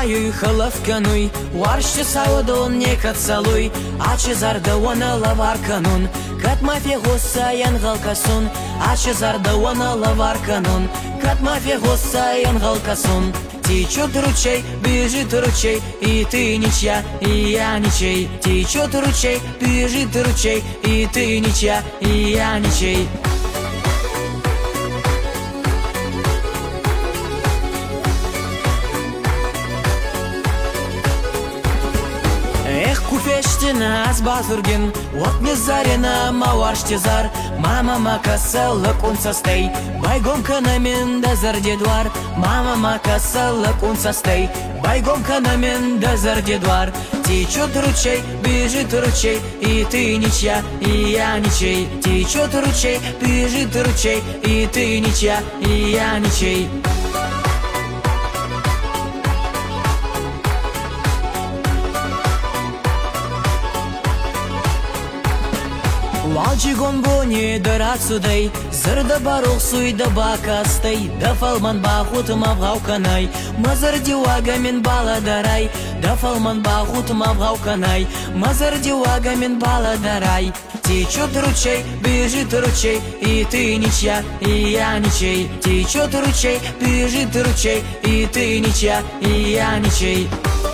маю халавкануй, варште саудон не кацалуй, ачезарда вона лаварканун, катмафе госаян галкасун, ачезарда вона лаварканун, катмафе госаян галкасун. Течет ручей, бежит ручей, и ты ничья, и я ничей. Течет ручей, бежит ручей, и ты ничья, и я ничей. Эх, куфештина азбазурген, вот не зарена маваштезар, мама макасала кунсастей, байгом канамен дазар дедвар, мама макасала кунсастей, байгом канамен дазар дедвар. Течет ручей, бежит ручей, и ты ничья, и я ничей. Течет ручей, бежит ручей, и ты ничья, и я ничей. Валчигон боне дарацудай, зырда барух суйда бакастай, да фалман бахут мавгауканай, мазар дивагамен баладарай, да фалман бахут мавгауканай, мазар дивагамен баладарай. Течет ручей, бежит ручей, и ты ничья, и я ничей. Течет ручей, бежит ручей, и ты ничья, и я ничей.